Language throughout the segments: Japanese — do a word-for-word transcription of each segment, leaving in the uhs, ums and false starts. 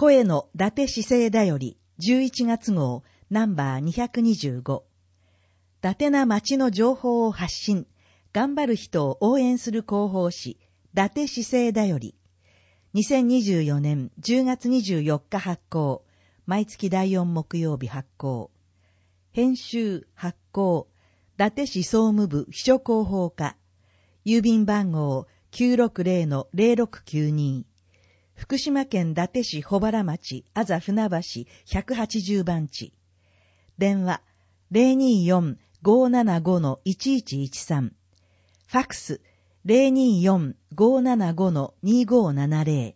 声の伊達市政だよりじゅういちがつ号ナンバーにひゃくにじゅうご。伊達な町の情報を発信、頑張る人を応援する広報誌、伊達市政だより。にせんにじゅうよねんじゅうがつにじゅうよっか発行。毎月だいよん木曜日発行。編集、発行、伊達市総務部秘書広報課。郵便番号 きゅうろくぜろのぜろろくきゅうに。福島県伊達市保原町あざ船橋ひゃくはちじゅうばんち。電話 ゼロにーよん ごーななご のいちいちいちさん。ファックス ゼロにーよん ごーななご のにーごーななぜ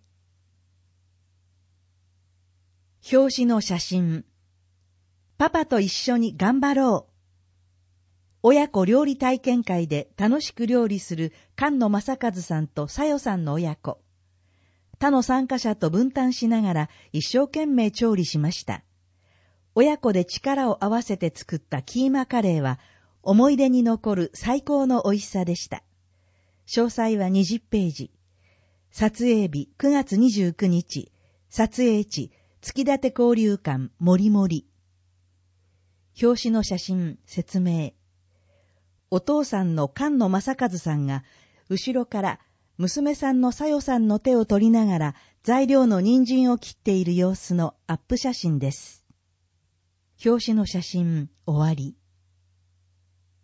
ろ。表紙の写真。パパと一緒に頑張ろう。親子料理体験会で楽しく料理する菅野正和さんとさよさんの親子。他の参加者と分担しながら一生懸命調理しました。親子で力を合わせて作ったキーマカレーは思い出に残る最高の美味しさでした。詳細はにじゅっページ。撮影日くがつにじゅうくにち。撮影地月立交流館もりもり。表紙の写真、説明。お父さんの菅野正和さんが後ろから娘さんのさよさんの手を取りながら材料の人参を切っている様子のアップ写真です。表紙の写真、終わり。